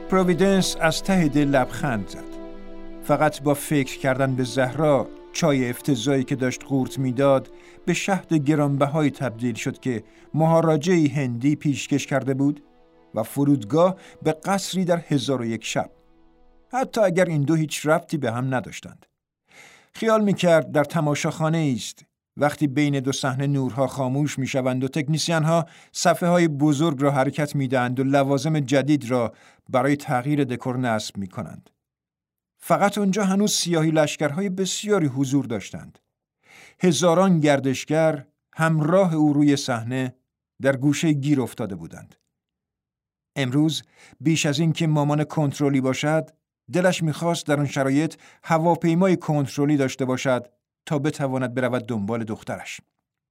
پرویدنس از ته دل لبخند زد. فقط با فکر کردن به زهرا، چای افتضاحی که داشت قورت میداد به شهد گرانبهایی تبدیل شد که مهاراجه‌ای هندی پیشکش کرده بود و فرودگاه به قصری در 1001 شب. حتی اگر این دو هیچ ربطی به هم نداشتند. خیال میکرد در تماشاخانه است. وقتی بین دو صحنه نورها خاموش میشوند و تکنیسیان‌ها صفحه های بزرگ را حرکت میدهند و لوازم جدید را برای تغییر دکور نصب میکنند. فقط اونجا هنوز سیاهی لشکرهای بسیاری حضور داشتند. هزاران گردشگر همراه او روی صحنه در گوشه گیر افتاده بودند. امروز بیش از این که مامان کنترلی باشد، دلش میخواست در آن شرایط هواپیمای کنترلی داشته باشد تا بتواند برود دنبال دخترش.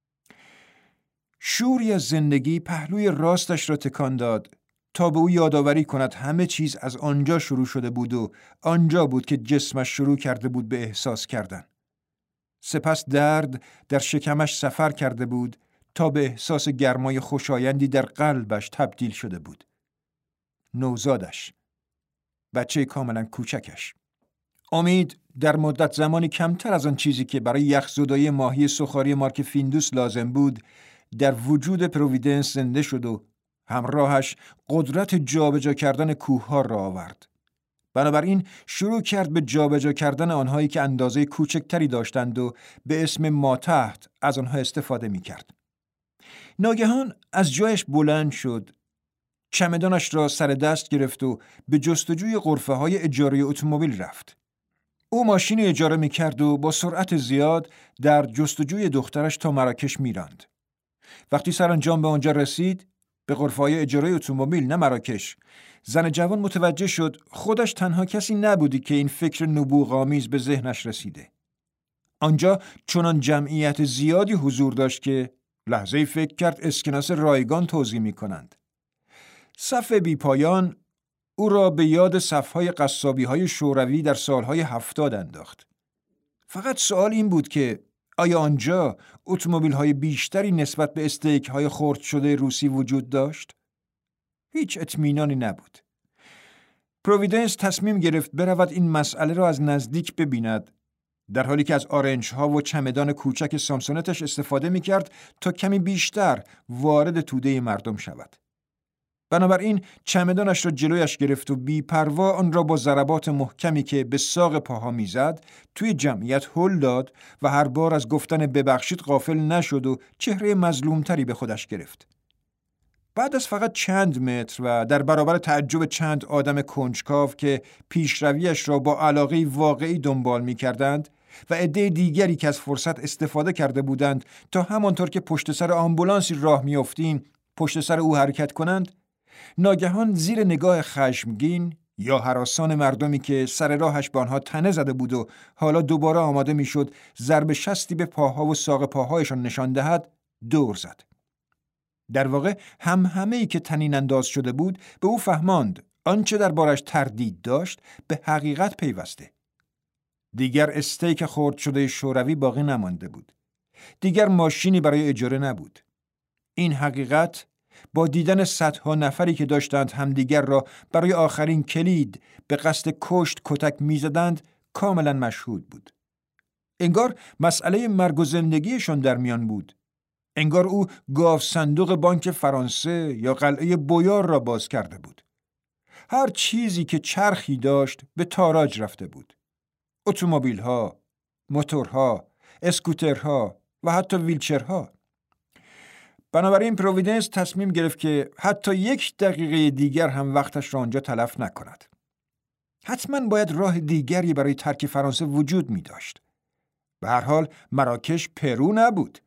شوری از زندگی پهلوی راستش را تکان داد تا به او یادآوری کند همه چیز از آنجا شروع شده بود و آنجا بود که جسمش شروع کرده بود به احساس کردن. سپس درد در شکمش سفر کرده بود تا به احساس گرمای خوشایندی در قلبش تبدیل شده بود. نوزادش، بچه کاملا کوچکش. امید در مدت زمانی کمتر از آن چیزی که برای یخزدایی ماهی سوخاری مارک فیندوس لازم بود در وجود پرویدنس زنده شد و همراهش قدرت جابجا کردن کوه‌ها را آورد. بنابراین شروع کرد به جابجا کردن آنهایی که اندازه کوچکتری داشتند و به اسم ماتحت از آنها استفاده می کرد. ناگهان از جایش بلند شد، چمدانش را سر دست گرفت و به جستجوی غرفه‌های اجاره اتومبیل رفت. او ماشینی اجاره می کرد و با سرعت زیاد در جستجوی دخترش تا مراکش می راند. وقتی سرانجام به آنجا رسید، به غرفه‌های اجاره اتومبیل نه مراکش، زن جوان متوجه شد خودش تنها کسی نبودی که این فکر نبوغ‌آمیز به ذهنش رسیده. آنجا چنان جمعیت زیادی حضور داشت که لحظه‌ای فکر کرد اسکناس رایگان توزیع می‌کنند. صف بی پایان او را به یاد صف‌های قصابی‌های شوروی در سال‌های 70 انداخت. فقط سوال این بود که آیا آنجا اتومبیل‌های بیشتری نسبت به استیک‌های خرد شده روسی وجود داشت؟ هیچ اطمینانی نبود. پرویدنس تصمیم گرفت برود این مسئله را از نزدیک ببیند، در حالی که از آرنج‌ها و چمدان کوچک سامسونتش استفاده می‌کرد تا کمی بیشتر وارد توده مردم شود. بنابراین چمدانش را جلویش گرفت و بی‌پروا آن را با ضربات محکمی که به ساق پاها میزد توی جمعیت هل داد و هر بار از گفتن ببخشید غافل نشد و چهره مظلومتری به خودش گرفت. بعد از فقط چند متر و در برابر تعجب چند آدم کنجکاو که پیشرویش را با علاقه واقعی دنبال می‌کردند و عده دیگری که از فرصت استفاده کرده بودند تا همانطور که پشت سر آمبولانسی راه می‌افتیم پشت سر او حرکت کنند، ناگهان زیر نگاه خشمگین یا هراسان مردمی که سر راهش به آنها تنه زده بود و حالا دوباره آماده میشد ضرب شستی به پاها و ساق پاهایشان نشان دهد، دور زد. در واقع همهمه‌ای که طنین انداز شده بود به او فهماند آنچه دربارش تردید داشت به حقیقت پیوسته. دیگر استیک خرد شده شوروی باقی نمانده بود. دیگر ماشینی برای اجاره نبود. این حقیقت با دیدن صدها نفری که داشتند همدیگر را برای آخرین کلید به قصد کشت کتک می‌زدند کاملا مشهود بود. انگار مسئله مرگ و زندگیشان در میان بود. انگار او گاو صندوق بانک فرانسه یا قلعه بویار را باز کرده بود. هر چیزی که چرخی داشت به تاراج رفته بود. اتومبیل‌ها، موتورها، اسکوترها و حتی ویلچرها. بنابراین پرویدنس تصمیم گرفت که حتی 1 دقیقه دیگر هم وقتش را آنجا تلف نکند. حتما باید راه دیگری برای ترک فرانسه وجود می داشت. به هر حال مراکش پرو نبود.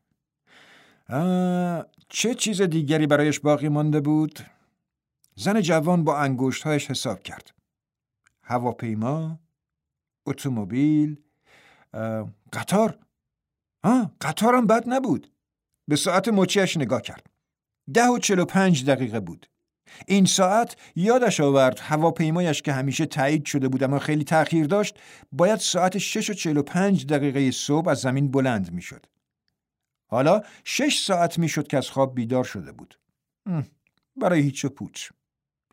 چه چیز دیگری برایش باقی مانده بود؟ زن جوان با انگشت‌هایش حساب کرد. هواپیما، اتومبیل، قطار. قطارم بد نبود. به ساعت مچیش نگاه کرد. 10:45 بود. این ساعت یادش آورد هواپیمایش که همیشه تایید شده بود اما خیلی تأخیر داشت باید ساعت 6:45 صبح از زمین بلند می شد. حالا 6 ساعت می شد که از خواب بیدار شده بود. برای هیچ و پوچ.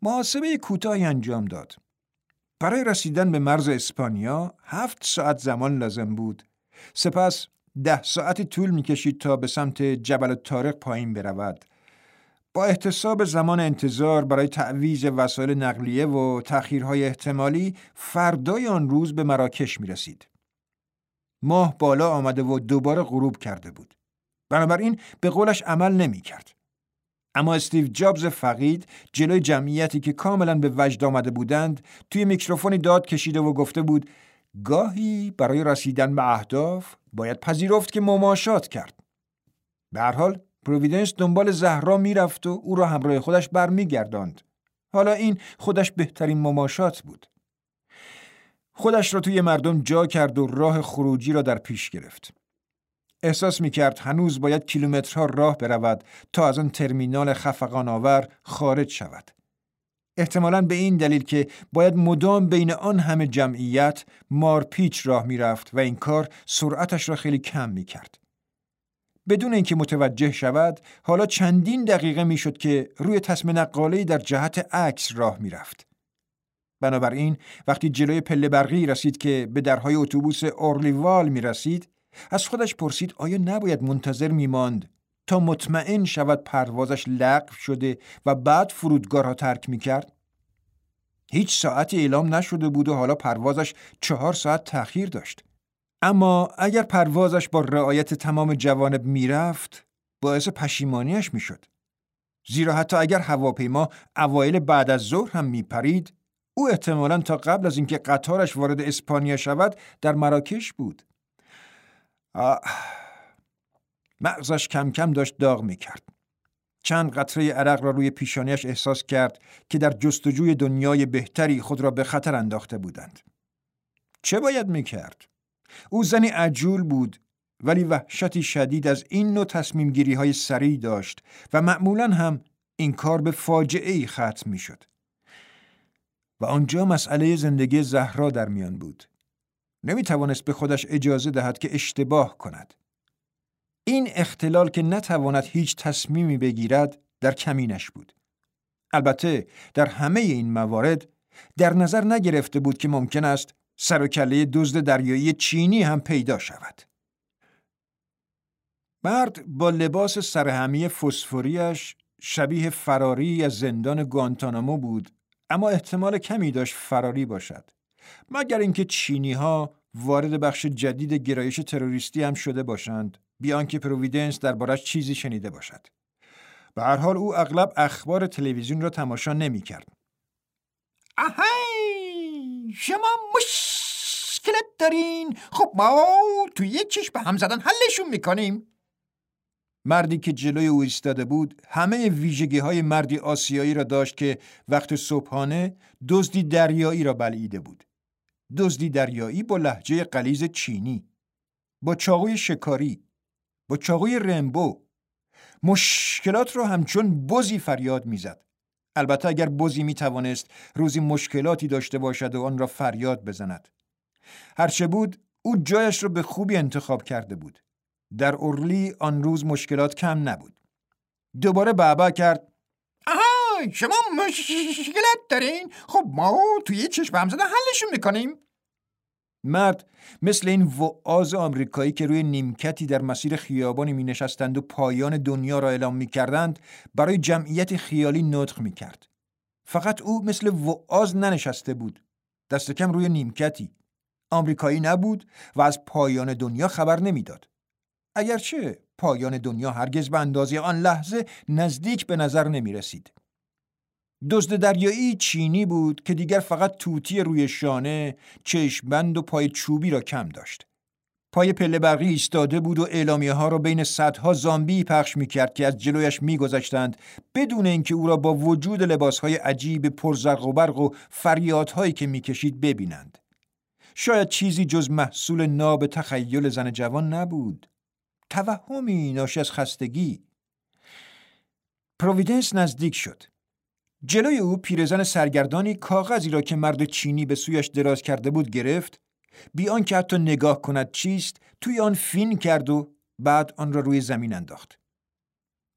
محاسبه کوتاهی انجام داد. برای رسیدن به مرز اسپانیا 7 ساعت زمان لازم بود. سپس 10 ساعتی طول می‌کشید تا به سمت جبل الطارق پایین برود. با احتساب زمان انتظار برای تعویض وسایل نقلیه و تأخیرهای احتمالی فردای آن روز به مراکش می‌رسید. ماه بالا آمده و دوباره غروب کرده بود. بنابراین به قولش عمل نمی‌کرد. اما استیو جابز فقید جلوی جمعیتی که کاملا به وجد آمده بودند توی میکروفونی داد کشیده و گفته بود گاهی برای رسیدن به اهداف باید پذیرفت که مماشات کرد. به هر حال پرویدنس دنبال زهرا میرفت و او را همراه خودش برمیگرداند. حالا این خودش بهترین مماشات بود. خودش را توی مردم جا کرد و راه خروجی را در پیش گرفت. احساس می‌کرد هنوز باید کیلومترها راه برود تا از آن ترمینال خفقان آور خارج شود. احتمالاً به این دلیل که باید مدام بین آن همه جمعیت مارپیچ راه می‌رفت و این کار سرعتش را خیلی کم می‌کرد. بدون اینکه متوجه شود، حالا چندین دقیقه می‌شد که روی تسمه نقاله‌ای در جهت عکس راه می‌رفت. بنابراین وقتی جلوی پله برقی رسید که به درهای اتوبوس اورلیوال می‌رسید، از خودش پرسید آیا نباید منتظر می‌ماند تا مطمئن شود پروازش لغو شده و بعد فرودگاه را ترک می‌کرد؟ هیچ ساعتی اعلام نشده بود و حالا پروازش 4 ساعت تأخیر داشت. اما اگر پروازش با رعایت تمام جوانب میرفت، باعث پشیمانیش میشد. زیرا حتی اگر هواپیما اوایل بعد از ظهر هم میپرید، او احتمالاً تا قبل از اینکه قطارش وارد اسپانیا شود در مراکش بود. مغزش کم کم داشت داغ میکرد. چند قطره عرق را روی پیشانیش احساس کرد که در جستجوی دنیای بهتری خود را به خطر انداخته بودند. چه باید میکرد؟ او زنی عجول بود، ولی وحشتی شدید از این نوع تصمیم گیری های سریع داشت و معمولاً هم این کار به فاجعه‌ای ختم میشد. و آنجا مسئله زندگی زهرا در میان بود. نمیتوانست به خودش اجازه دهد که اشتباه کند. این اختلال که نتواند هیچ تصمیمی بگیرد در کمینش بود. البته در همه این موارد در نظر نگرفته بود که ممکن است سر و کله دزد دریایی چینی هم پیدا شود. مرد با لباس سرهمی فسفوریش شبیه فراری از زندان گوانتانامو بود، اما احتمال کمی داشت فراری باشد، مگر اینکه چینی‌ها وارد بخش جدید گرایش تروریستی هم شده باشند، بیان که پرویدنس دربارش چیزی شنیده باشد. به هر حال او اغلب اخبار تلویزیون را تماشا نمی‌کرد. آهی، شما مشکلت دارین؟ خب ما توی یک چشم به هم زدن حلشون میکنیم. مردی که جلوی او ایستاده بود همه ویژگی‌های مردی آسیایی را داشت که وقت صبحانه دزدی دریایی را بلعیده بود. دزدی دریایی با لهجه غلیظ چینی، با چاقوی شکاری، با چاقوی رمبو. مشکلات را همچون بزی فریاد میزد. البته اگر بزی میتوانست روزی مشکلاتی داشته باشد و آن را فریاد بزند. هرچه بود او جایش را به خوبی انتخاب کرده بود. در اورلی آن روز مشکلات کم نبود. دوباره بعبع کرد. آها، شما مشکلت دارین؟ خب ما توی چشم به هم زدن حلشون میکنیم. مرد مثل این وعاظ آمریکایی که روی نیمکتی در مسیر خیابانی می نشستند و پایان دنیا را اعلام می کردند برای جمعیت خیالی نطق می کرد. فقط او مثل وعاظ ننشسته بود. دست کم روی نیمکتی. آمریکایی نبود و از پایان دنیا خبر نمی داد. اگرچه پایان دنیا هرگز به اندازه آن لحظه نزدیک به نظر نمی رسید. دزد دریایی چینی بود که دیگر فقط توتی روی شانه، چشمبند و پای چوبی را کم داشت. پای پله برقی ایستاده بود و اعلامیه ها را بین صدها زامبی پخش می کرد که از جلویش می گذشتند بدون اینکه او را با وجود لباسهای عجیب پرزرق و برق و فریادهایی که می کشید ببینند. شاید چیزی جز محصول ناب تخیل زن جوان نبود. توهمی ناشی از خستگی. پرویدنس نزدیک شد. جلوی او پیرزن سرگردانی کاغذی را که مرد چینی به سویش دراز کرده بود گرفت، بی آنکه حتی نگاه کند چیست، توی آن فین کرد و بعد آن را روی زمین انداخت.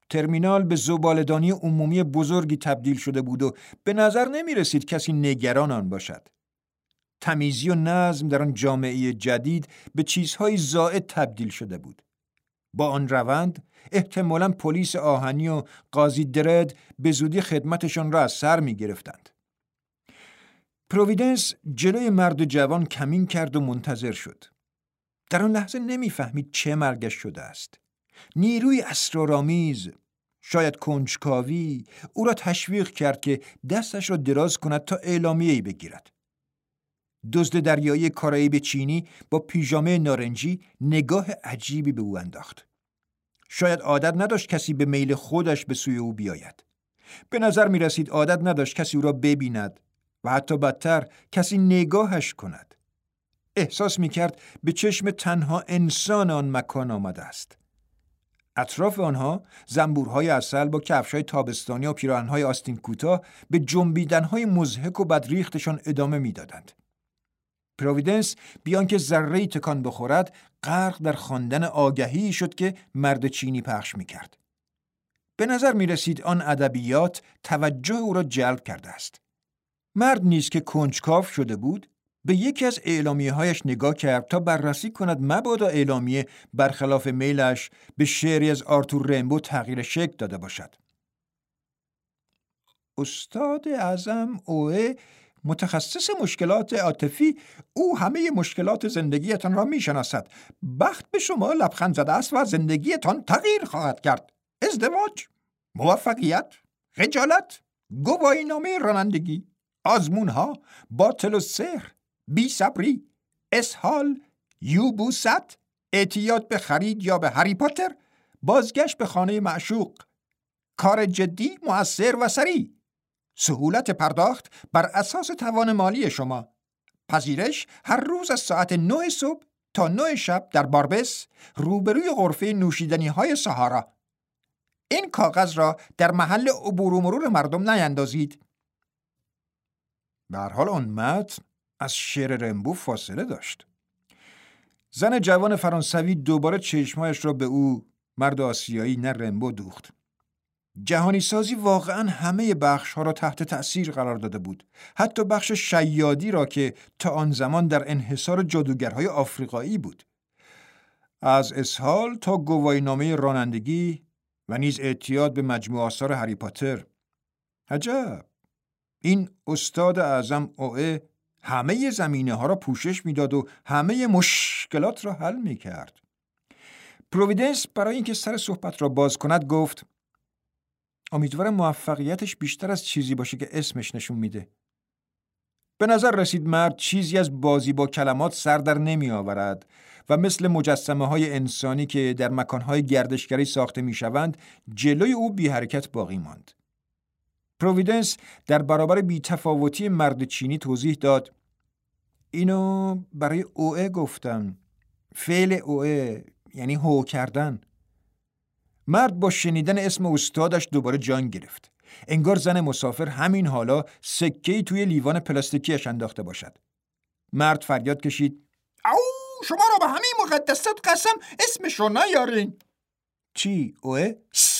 ترمینال به زباله‌دانی عمومی بزرگی تبدیل شده بود و به نظر نمی رسید کسی نگران آن باشد. تمیزی و نظم در آن جامعه جدید به چیزهای زائد تبدیل شده بود. با آن روند احتمالاً پلیس آهنی و قاضی درد به زودی خدمتشان را از سر می گرفتند. پرویدنس جلوی مرد جوان کمین کرد و منتظر شد. در آن لحظه نمی‌فهمید چه مرگش شده است. نیروی اسرارآمیز، شاید کنجکاوی، او را تشویق کرد که دستش را دراز کند تا اعلامیه‌ای بگیرد. دزد دریایی کارائیب چینی با پیژامه نارنجی نگاه عجیبی به او انداخت. شاید عادت نداشت کسی به میل خودش به سوی او بیاید. به نظر می رسید عادت نداشت کسی او را ببیند و حتی بدتر کسی نگاهش کند. احساس می کرد به چشم تنها انسان آن مکان آمده است. اطراف آنها زنبورهای عسل با کفش‌های تابستانی و پیراهن‌های آستین کوتاه به جنبیدن‌های مضحک و بدریختشان ادامه می‌دادند. پرویدنس بیان که ذره‌ای تکان بخورد غرق در خواندن آگهی شد که مرد چینی پخش می‌کرد. به نظر می‌رسید آن ادبیات توجه او را جلب کرده است. مرد نیز که کنجکاو شده بود به یکی از اعلامیه‌هایش نگاه کرد تا بررسی کند مبادا اعلامیه برخلاف میلش به شعری از آرتور رمبو تغییر شکل داده باشد. استاد اعظم اوه متخصص مشکلات عاطفی، او همه مشکلات زندگیتان را میشناسد. بخت به شما لبخند زده است و زندگیتان تغییر خواهد کرد. ازدواج، موفقیت، خجالت، گواهینامه رانندگی، آزمونها، باطل و سحر، بی صبری، اسهال، یوبوست، اعتیاد به خرید یا به هری پاتر، بازگشت به خانه معشوق، کار جدی، مؤثر و سریع، سهولت پرداخت بر اساس توان مالی شما، پذیرش هر روز از ساعت 9 صبح تا 9 شب در باربس روبروی غرفه نوشیدنی های سهارا. این کاغذ را در محل عبور و مرور مردم نیندازید. به هر حال آن متن از شعر رمبو فاصله داشت. زن جوان فرانسوی دوباره چشمایش را به او، مرد آسیایی نه رمبو، دوخت. جهانی سازی واقعا همه بخش ها را تحت تأثیر قرار داده بود، حتی بخش شیادی را که تا آن زمان در انحصار جادوگرهای آفریقایی بود. از اسهال تا گواهینامه رانندگی و نیز اعتیاد به مجموعه آثار هری پاتر. عجب، این استاد اعظم اوه همه زمینه ها را پوشش میداد و همه مشکلات را حل میکرد. پرویدنس برای اینکه سر صحبت را باز کند گفت: امیدوارم موفقیتش بیشتر از چیزی باشه که اسمش نشون میده. به نظر رسید مرد چیزی از بازی با کلمات سر در نمی آورد و مثل مجسمه های انسانی که در مکانهای گردشگری ساخته می شوند جلوی او بی حرکت باقی ماند. پرویدنس در برابر بی‌تفاوتی مرد چینی توضیح داد: اینو برای اوه گفتم. فعل اوه یعنی هو کردن. مرد با شنیدن اسم استادش دوباره جان گرفت. انگار زن مسافر همین حالا سکه‌ای توی لیوان پلاستیکیش انداخته باشد. مرد فریاد کشید: او شما را به همین مقدسات قسم اسمش رو نیارین. چی؟ اوه؟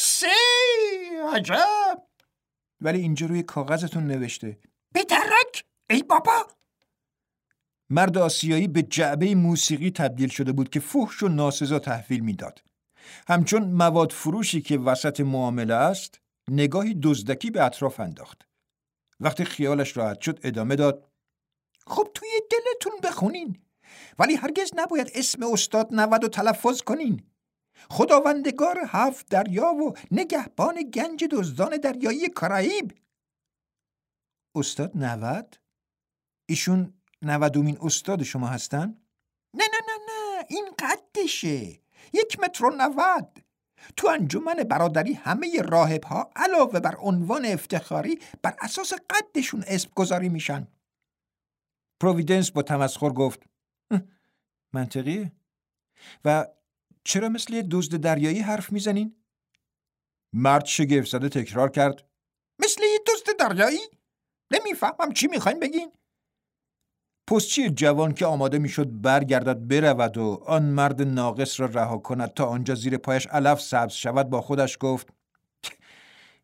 عجب. ولی اینجا روی کاغذتون نوشته. بترک ای بابا. مرد آسیایی به جعبه موسیقی تبدیل شده بود که فحش و ناسزا تحویل میداد. همچون مواد فروشی که وسط معامله است، نگاهی دزدکی به اطراف انداخت. وقتی خیالش راحت شد ادامه داد: خب توی دلتون بخونین، ولی هرگز نباید اسم استاد نود رو تلفظ کنین. خداوندگار 7 دریا و نگهبان گنج دزدان دریایی کارائیب. استاد 90؟ ایشون 90مین استاد شما هستن؟ نه این قدشه. 1.90 متر. تو انجمن برادری همه راهب‌ها علاوه بر عنوان افتخاری بر اساس قدشون اسم گذاری میشن. پرویدنس با تمسخر گفت: منطقیه. و چرا مثل یه دزد دریایی حرف میزنین؟ مرد شگفت زده تکرار کرد: مثل یه دزد دریایی؟ نمیفهمم چی میخواین بگین؟ پستچی جوان که آماده میشد برگردد برود و آن مرد ناقص را رها کند تا آنجا زیر پایش علف سبز شود با خودش گفت: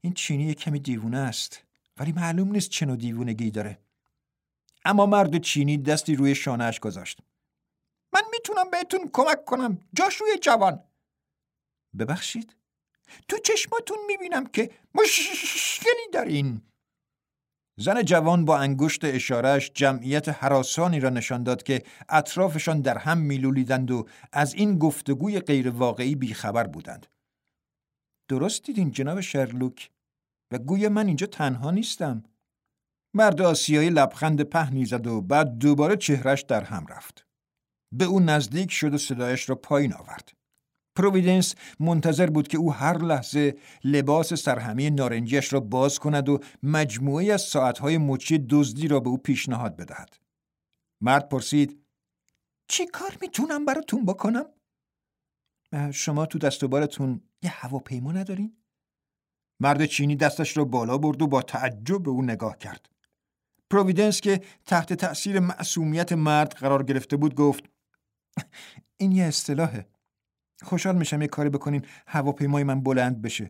این چینی یک کمی دیوونه است، ولی معلوم نیست چه نوع دیوونگی داره. اما مرد چینی دستی روی شانه‌اش گذاشت. من میتونم بهتون کمک کنم جاشوی جوان. ببخشید؟ تو چشماتون میبینم که مشکلی دارین. زن جوان با انگشت اشارهش جمعیت هراسانی را نشان داد که اطرافشان در هم میلولیدند و از این گفتگوی غیر واقعی بیخبر بودند. درست دیدین جناب شرلوک، و گویا من اینجا تنها نیستم. مرد آسیایی لبخند پهنی زد و بعد دوباره چهرش در هم رفت. به او نزدیک شد و صدایش را پایین آورد. پرویدنس منتظر بود که او هر لحظه لباس سرهمی نارنجیش را باز کند و مجموعی از ساعتهای مچی دزدی را به او پیشنهاد بدهد. مرد پرسید: چی کار میتونم براتون بکنم؟ شما تو دست و بالتون یه هواپیما ندارین؟ مرد چینی دستش را بالا برد و با تعجب به او نگاه کرد. پرویدنس که تحت تأثیر معصومیت مرد قرار گرفته بود گفت: این یه اصطلاحه. خوشحال میشم یه کاری بکنین هواپیمای من بلند بشه.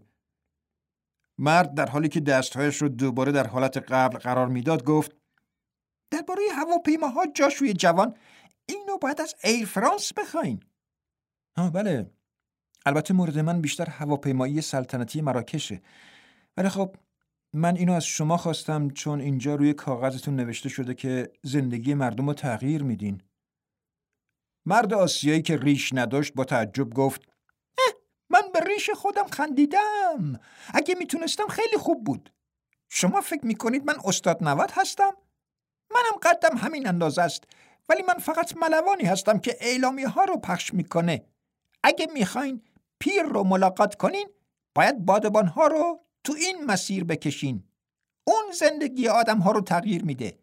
مرد در حالی که دستهایش رو دوباره در حالت قبل قرار میداد گفت: درباره هواپیماها جاشوی جوان، اینو باید از ایر فرانس بخواین. بله، البته مورد من بیشتر هواپیمایی سلطنتی مراکشه، ولی خب من اینو از شما خواستم چون اینجا روی کاغذتون نوشته شده که زندگی مردم رو تغییر میدین. مرد آسیایی که ریش نداشت با تعجب گفت: من به ریش خودم خندیدم. اگه میتونستم خیلی خوب بود. شما فکر میکنید من استاد نود هستم؟ منم قدم همین اندازه است، ولی من فقط ملوانی هستم که اعلامیه ها رو پخش میکنه. اگه میخواین پیر رو ملاقات کنین، باید بادبان ها رو تو این مسیر بکشین. اون زندگی آدم ها رو تغییر میده.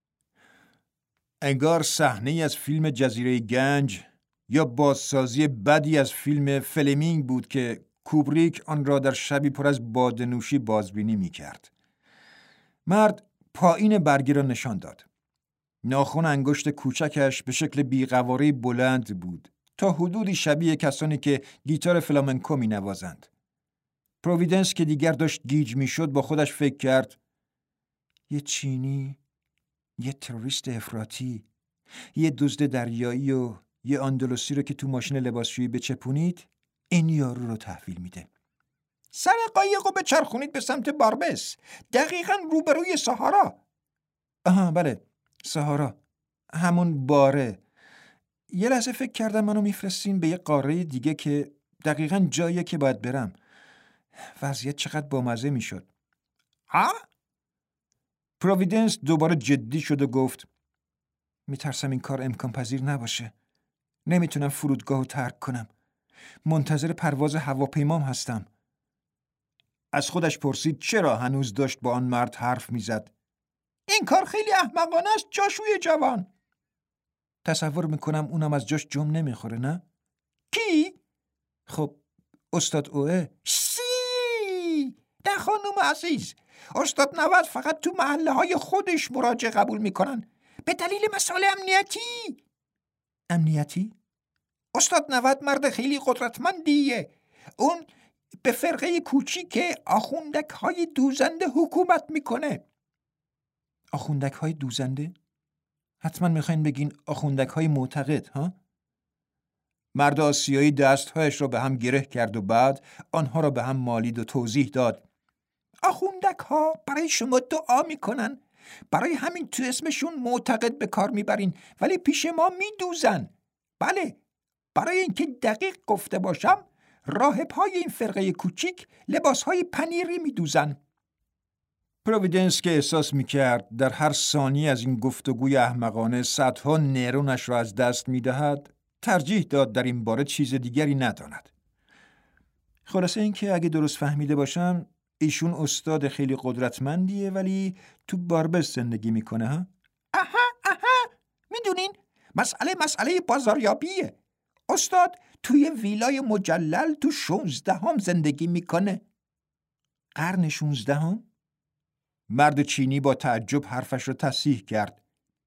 انگار صحنه‌ای از فیلم جزیره گنج یا بازسازی بدی از فیلم فلمینگ بود که کوبریک آن را در شبی پر از باده‌نوشی بازبینی می‌کرد. مرد پایین برگی را نشان داد. ناخن انگشت کوچکش به شکل بیقواره بلند بود، تا حدودی شبیه کسانی که گیتار فلامنکو می‌نوازند. پرویدنس که دیگر داشت گیج می‌شد با خودش فکر کرد: یه چینی، یه تروریست افراطی، یه دزد دریایی و یه اندلسی رو که تو ماشین لباسشویی بچپونید، این یارو رو تحویل میده. سر قایقو بچرخونید به سمت باربس، دقیقاً روبروی ساهارا. بله، ساهارا، همون باره. یه لحظه فکر کردم منو میفرستین به یه قاره دیگه که دقیقاً جاییه که باید برم. وضعیت چقدر بامزه میشد. پرویدنس دوباره جدی شد و گفت: میترسم این کار امکان پذیر نباشه. نمیتونم فرودگاهو ترک کنم. منتظر پرواز هواپیمام هستم. از خودش پرسید چرا هنوز داشت با آن مرد حرف میزد. این کار خیلی احمقانه است جاشوی جوان. تصور میکنم اونم از جاش جم نمیخوره، نه؟ کی؟ خب استاد اوه. نه خانم عزیز، استاد نود فقط تو محله های خودش مراجعه قبول میکنن به دلیل مسائل امنیتی. امنیتی؟ استاد نود مرد خیلی قدرتمندیه. اون به فرقه کوچیک آخوندک های دوزنده حکومت میکنه. آخوندک های دوزنده؟ حتما میخواین بگین آخوندک های معتقد، ها؟ مرد آسیایی دستهایش را به هم گره کرد و بعد آنها را به هم مالید و توضیح داد: آخوندک ها برای شما دعا میکنن، برای همین تو اسمشون معتقد به کار میبرین، ولی پیش ما میدوزن. بله، برای اینکه دقیق گفته باشم، راهب‌های این فرقه کوچیک لباس‌های پنیری میدوزن. پرویدنس که احساس میکرد در هر ثانیه از این گفتگوی احمقانه صدها نرونش را از دست میدهد، ترجیح داد در این باره چیز دیگری نداند. خلاصه این که اگه درست فهمیده باشم ایشون استاد خیلی قدرتمندیه ولی تو باربس زندگی میکنه، ها؟ اها میدونین مسئله بازاریابیه. استاد توی ویلای مجلل تو 16 زندگی میکنه. قرن 16؟ مرد چینی با تعجب حرفش رو تصحیح کرد.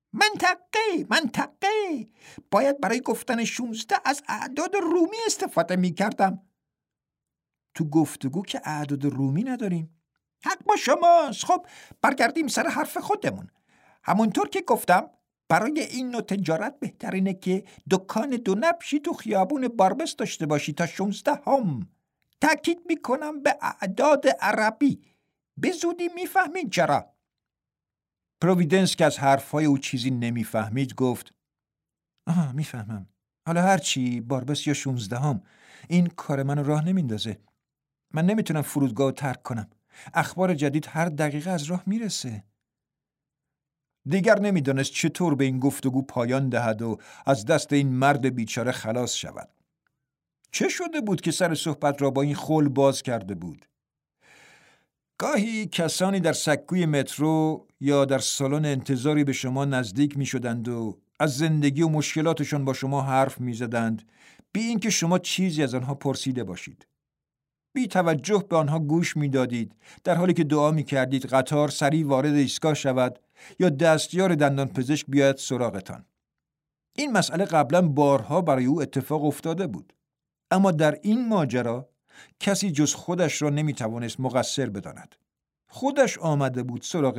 منطقه. باید برای گفتن 16 از اعداد رومی استفاده میکردم. تو گفتگو که اعداد رومی نداریم. حق با شماست. خب برگردیم سر حرف خودمون. همونطور که گفتم برای این نوع تجارت بهترینه که دکان دو نبشی تو خیابون باربس داشته باشی تا 16 هم. تأکید میکنم به اعداد عربی. به زودی میفهمید چرا؟ پرویدنس که از حرفهای او چیزی نمیفهمید گفت آها میفهمم. حالا هرچی باربس یا 16 هم. این کار منو راه نمیندازه. من نمیتونم فرودگاه رو ترک کنم. اخبار جدید هر دقیقه از راه میرسه. دیگر نمیدونست چطور به این گفتگو پایان دهد و از دست این مرد بیچاره خلاص شود. چه شده بود که سر صحبت را با این خول باز کرده بود؟ گاهی کسانی در سکوی مترو یا در سالن انتظاری به شما نزدیک می شدند و از زندگی و مشکلاتشان با شما حرف می زدند بی اینکه شما چیزی از آنها پرسیده باشید. بی توجه به آنها گوش می دادید در حالی که دعا می کردید قطار سریع وارد ایستگاه شود یا دستیار دندان پزشک بیاید سراغتان. این مسئله قبلا بارها برای او اتفاق افتاده بود. اما در این ماجرا کسی جز خودش را نمی توانست مقصر بداند. خودش آمده بود سراغ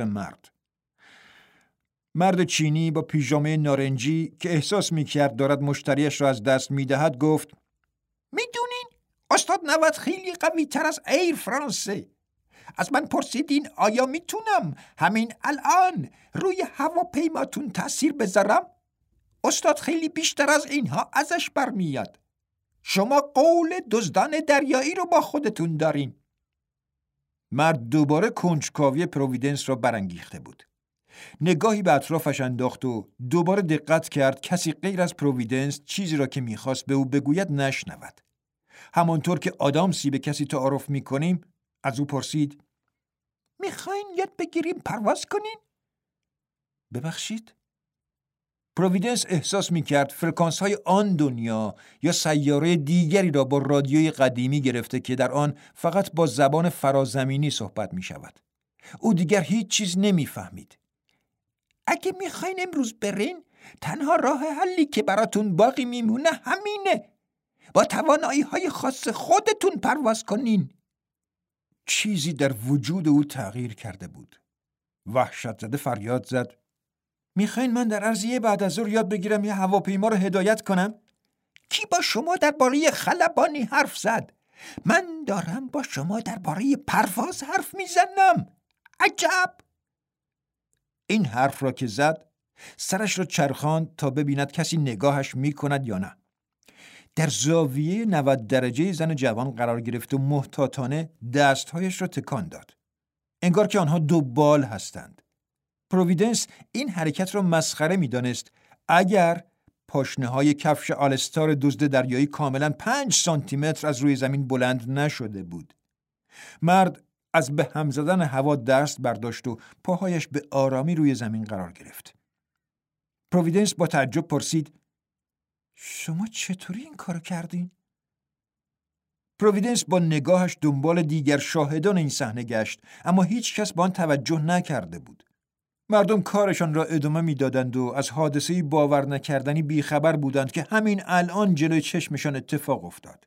مرد چینی با پیژامه نارنجی که احساس می کرد دارد مشتریش را از دست می دهد گفت میدونین استاد نوت خیلی قوی تر از ایر فرانسه. از من پرسیدین آیا میتونم همین الان روی هواپیماتون تأثیر بذارم؟ استاد خیلی بیشتر از اینها ازش برمیاد. شما قول دزدان دریایی رو با خودتون دارین. مرد دوباره کنجکاوی پرویدنس را برانگیخته بود. نگاهی به اطرافش انداخت و دوباره دقت کرد کسی غیر از پرویدنس چیزی را که میخواست به او بگوید نشنود. همانطور که آدامسی به کسی تعارف میکنیم از او پرسید میخواین یاد بگیریم پرواز کنین؟ ببخشید؟ پرویدنس احساس میکرد فرکانس های آن دنیا یا سیاره دیگری را با رادیوی قدیمی گرفته که در آن فقط با زبان فرازمینی صحبت میشود. او دیگر هیچ چیز نمیفهمید. اگه میخواین امروز برین تنها راه حلی که براتون باقی میمونه همینه. با توانایی های خاص خودتون پرواز کنین. چیزی در وجود او تغییر کرده بود. وحشت زده فریاد زد میخواین من در عرض بعد از ظهر یاد بگیرم یه هواپیما رو هدایت کنم؟ کی با شما درباره خلبانی حرف زد؟ من دارم با شما درباره پرواز حرف میزنم. عجب. این حرف را که زد سرش را چرخاند تا ببیند کسی نگاهش میکند یا نه. در زاویه 90 درجه زن جوان قرار گرفت و محتاطانه دستهایش را تکان داد. انگار که آنها دو بال هستند. پرویدنس این حرکت را مسخره می‌دانست اگر پاشنه‌های کفش آلستار دزد دریایی کاملاً 5 سانتی متر از روی زمین بلند نشده بود. مرد از به هم زدن هوا دست برداشت و پاهایش به آرامی روی زمین قرار گرفت. پرویدنس با تعجب پرسید شما چطوری این کارو کردین؟ پرویدنس با نگاهش دنبال دیگر شاهدان این صحنه گشت اما هیچ کس به آن توجه نکرده بود. مردم کارشان را ادامه میدادند و از حادثه‌ای باور نکردنی بیخبر بودند که همین الان جلوی چشمشان اتفاق افتاد.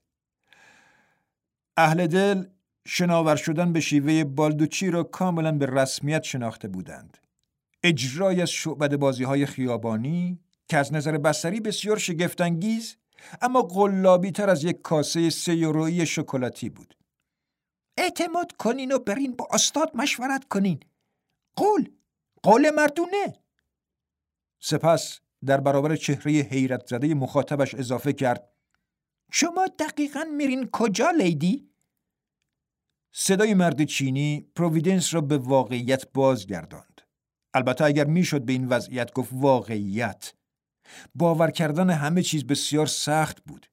اهل دل شناور شدن به شیوه بالدوچی را کاملا به رسمیت شناخته بودند. اجرای از شعبده بازی‌های خیابانی که از نظر بصری بسیار شگفت‌انگیز اما قلابی تر از یک کاسه 3 یورویی شکلاتی بود. اعتماد کنین و برین با استاد مشورت کنین. قول مردونه. سپس در برابر چهره حیرت زده مخاطبش اضافه کرد شما دقیقاً میرین کجا لیدی؟ صدای مرد چینی پرویدنس را به واقعیت بازگرداند. البته اگر میشد به این وضعیت گفت واقعیت. باور کردن همه چیز بسیار سخت بود.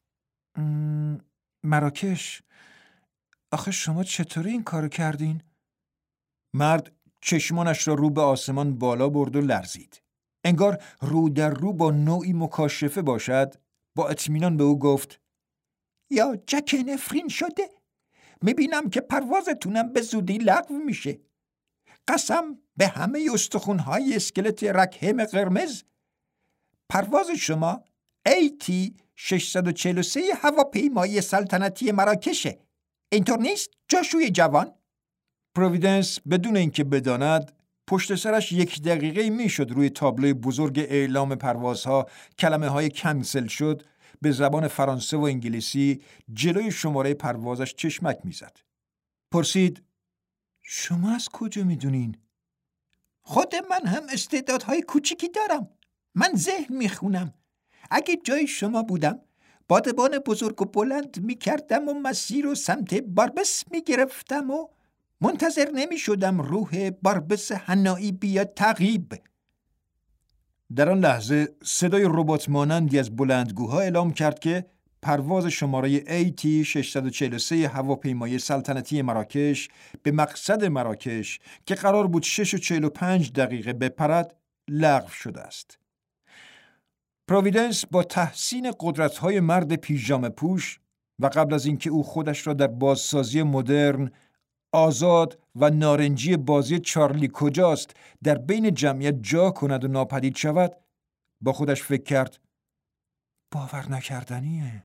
مراکش. آخه شما چطوری این کارو کردین؟ مرد چشمانش را رو به آسمان بالا برد و لرزید. انگار رو در رو با نوعی مکاشفه باشد. با اطمینان به او گفت یا جک نفرین شده؟ میبینم که پروازتونم به زودی لغو میشه. قسم به همه استخونهای اسکلت رکهم قرمز. پرواز شما AT 643 هواپیمای سلطنتی مراکشه. اینطور نیست جاشوی جوان؟ پرویدنس بدون اینکه بداند پشت سرش 1 دقیقه میشد روی تابلوی بزرگ اعلام پروازها کلمه های کنسل شد به زبان فرانسه و انگلیسی جلوی شماره پروازش چشمک میزد. پرسید شما از کجا میدونین؟ خود من هم استعدادهای کوچیکی دارم. من ذهن میخونم. اگه جای شما بودم بادبان بزرگ و بلند میکردم و مسیر و سمت باربس میگرفتم و منتظر نمیشدم روح باربس حنایی بیاد تعقیب. در آن لحظه صدای ربات مانندی از بلندگوها اعلام کرد که پرواز شماره AT 643 هواپیمای سلطنتی مراکش به مقصد مراکش که قرار بود 6:45 بپرد لغو شده است. پرویدنس با تحسین قدرت‌های مرد پیژامه پوش و قبل از اینکه او خودش را در بازسازی مدرن آزاد و نارنجی بازی چارلی کجاست در بین جمعیت جا کند و ناپدید شود با خودش فکر کرد باور نکردنیه.